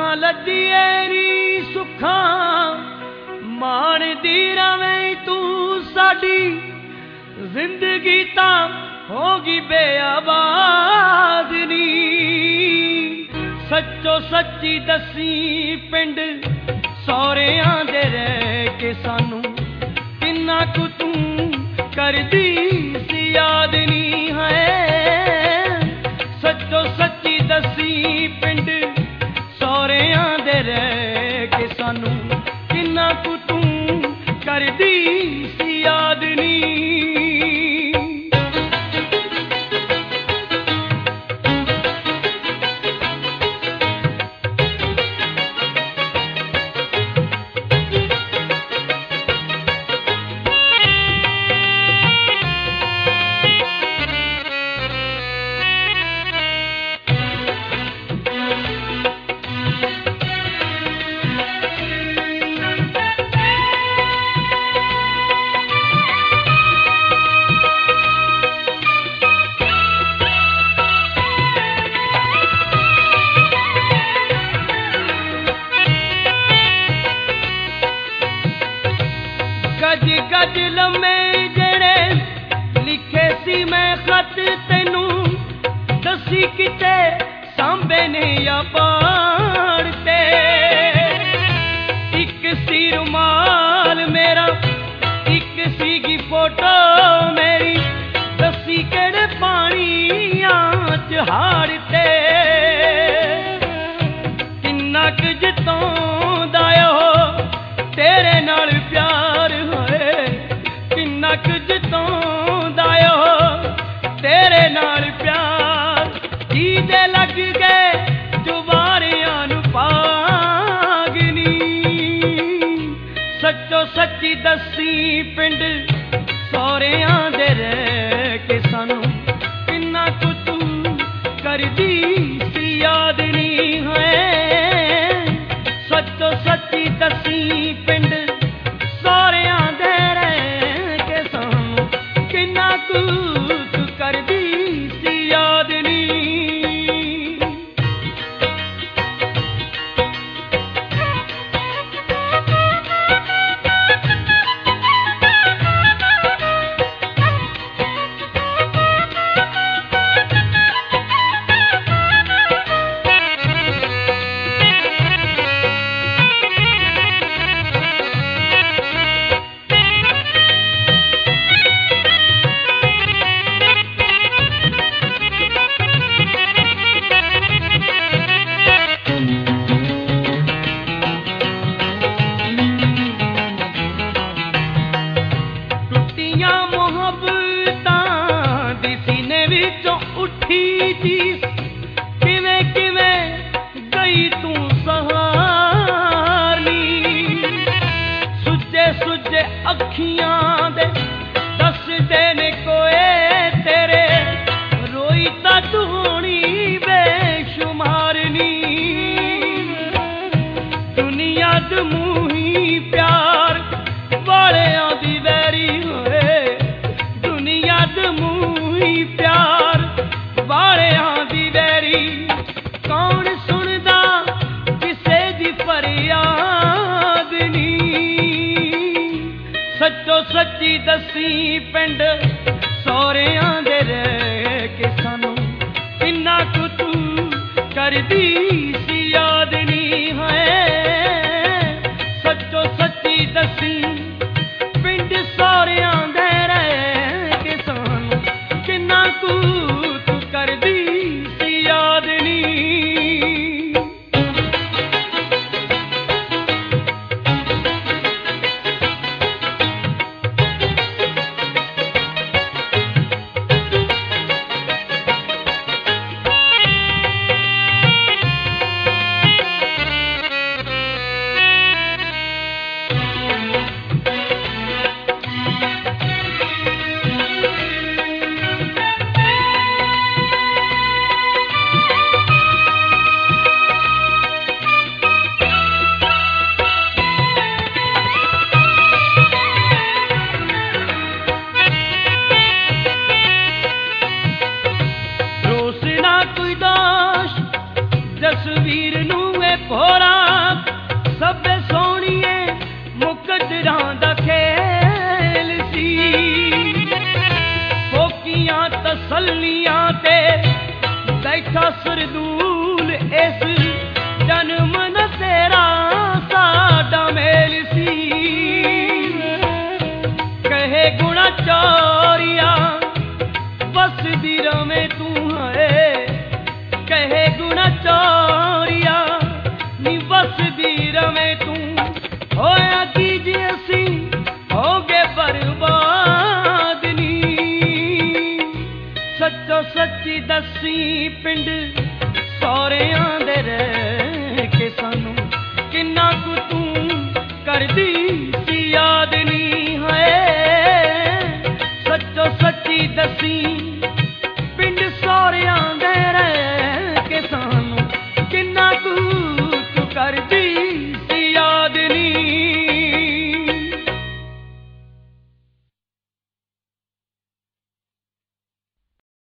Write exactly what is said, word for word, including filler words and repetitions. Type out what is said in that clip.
ਲੱਦੀਏ ਨੀ ਸੁੱਖਾਂ ਮਾਣਦੀ ਰਵੇਂ ਤੂੰ ਸਾਡੀ ਜ਼ਿੰਦਗੀ ਤਾਂ ਹੋਗੀ ਬੇਆਬਾਦ ਨੀ ਸੱਚੋ ਸੱਚੀ ਦਸੀ ਪਿੰਡ ਸਹੁਰਿਆਂ ਦੇ ਰਹਿ ਕੇ ਸਾਨੂੰ ਕਿੰਨਾ ਕੁ ਤੂੰ ਕਰਦੀ ਸੀ ਯਾਦ ਨੀ ਹੈ ਸੱਚੋ ਸੱਚੀ ਦਸੀ ਪਿੰਡ ਸਹੁਰਿਆਂ ਦੇ ਰਹਿ ਕੇ ਸਾਨੂੰ ਕਿੰਨਾ ਕੁ ਤੂੰ ਕਰਦੀ ਸੀ ਯਾਦ ਨੀ गज गज लम्मे जेड़े लिखे सी मैं खत तेनू दसी किते सांबे ने या पाड़ते एक सी रुमाल मेरा एक सीगी फोटो मेरी दसी केड़े पानियां च हाड़ते किन्ना क जतोंदा ओ तेरे नाल प्यार जतोंदा तेरे नाल प्यार जीदे लग गए जुबारियां नू पागनी सच्चो सच्ची दसी पिंड सहुरियां दे रह के सानू किन्ना कुछ तू करदी सी याद नी है सच्चो सच्ची दसी पिंड सहुरियां दे करदी सी याद नी अखियां दे दसदे ने कोए तेरे रोई ता धूनी बेशुमार नी दुनिया द मूही प्यार वालियां दी वैरी होए दुनिया द मूही प्यार वालियां दी वैरी कौन सुनदा किसे दी फरियाद नी सच्चो सच्ची दसी पिंड सहुरियां दे रह के सानू किन्ना कुछ तू करदी सी याद नी है सच्चो सच्ची दसी पिंड सहुरियां दे रह के सानू किन्ना कुछ तू करदी सी याद नी तस्वीर नूं ਭੋਰਾ ਸਭੇ ਸੋਹਣੀਏ ਮੁਕਦਰਾਂ ਦਾ ਖੇਲ ਸੀ। ਫੋਕੀਆਂ ਤਸੱਲੀਆਂ ਤੇ ਬੈਠਾ ਸਰਦੂਲ ਇਸ ਜਨਮ ਨ ਤੇਰਾ ਸਾਡਾ ਮੇਲ ਸੀ। ਕਹੇ ਗੁਣਾ ਚੋਰੀਆ ਵਸਦੀ ਰਵੇਂ ਤੂੰ ਹੈ, ਕਹੇ ਗੁਣਾ ਚੋਰੀਆ ਨੀ ਵਸਦੀ ਰਵੇਂ ਤੂੰ। ਹੋਇਆ ਕੀ ਜੇ ਅਸੀਂ ਹੋ ਗਏ ਬਰਬਾਦ ਨੀ, ਸੱਚੋ ਸੱਚੀ ਦੱਸੀ ਪਿੰਡ ਸਹੁਰਿਆਂ ਦੇ ਰਹਿ ਕੇ ਸਾਨੂੰ ਕਿੰਨਾ ਕੁ ਤੂੰ ਕਰਦੀ